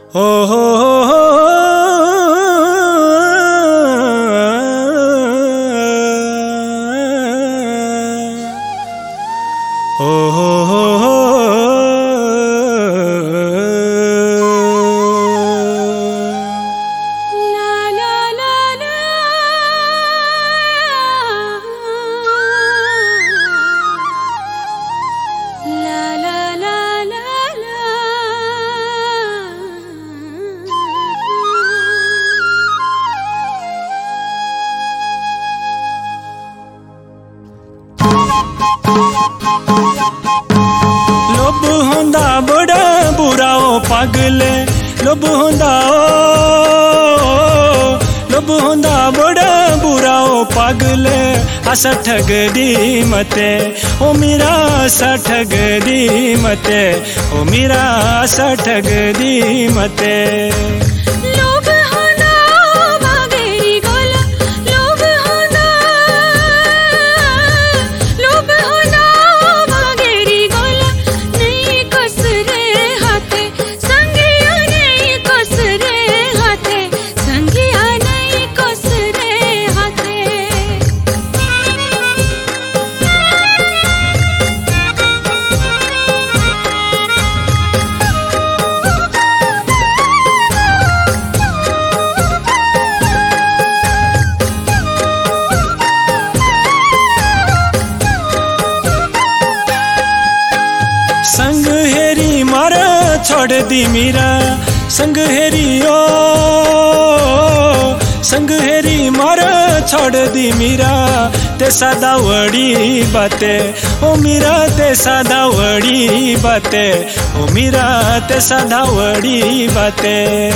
हो हो हो लोभ होंदा बड़ा बुरा ओ पागले लोभ होंदा बड़ा बुरा ओ पागले आसा ठग दी मते ओ मेरा आसा ठग दी मते ओ मेरा आसा ठग दी मते संग हेरी मारा छोड़ दी मीरा संग हेरी ओ संग हेरी मारा छोड़ दी मीरा ते सदा वड़ी बाते ओ मीरा ते सदा वड़ी बाते ओ मीरा ते सदा वड़ी बाते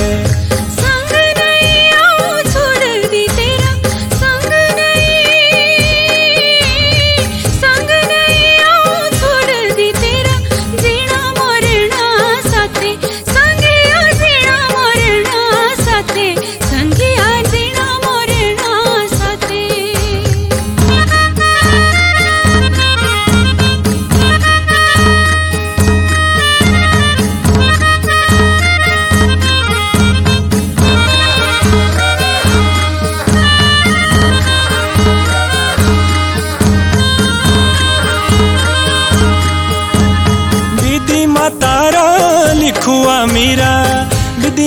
तारा लिखुआ मीरा विधि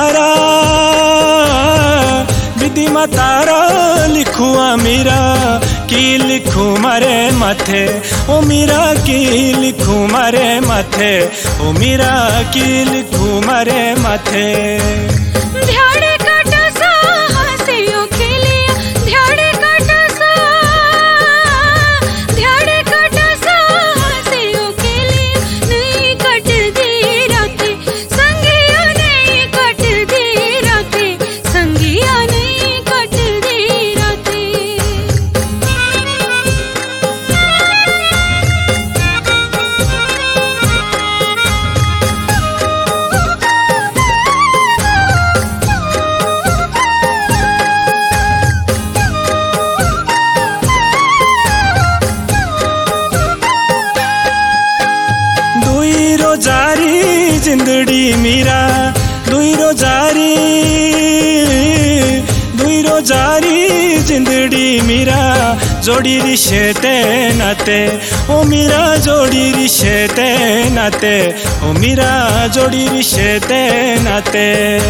तारा लिखुआ मीरा की लिखू मारे माथे ओ मीरा की लिखू मारे माथे ओ मीरा की लिखू मारे माथे जारी जिंदड़ी मीरा दुई रोजारी जिंदड़ी मीरा जोड़ी रिश्ते नाते ओ मीरा जोड़ी रिश्ते नाते ओ मीरा जोड़ी रिश्ते नाते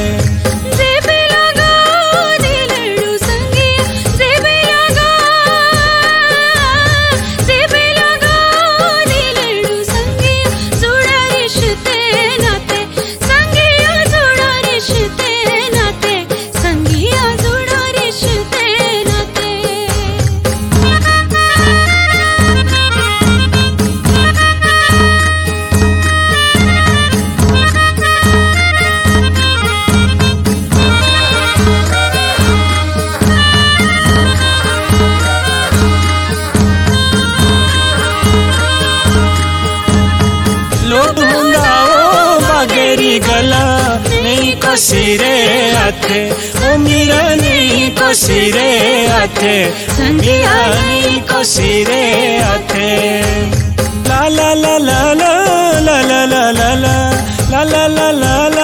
गला नहीं कोसिरे आथे ओ मीरा नहीं कोसिरे आथे संगिया नहीं कोसिरे आथे ला ला ला ला ला ला ला ला ला ला ला ला ला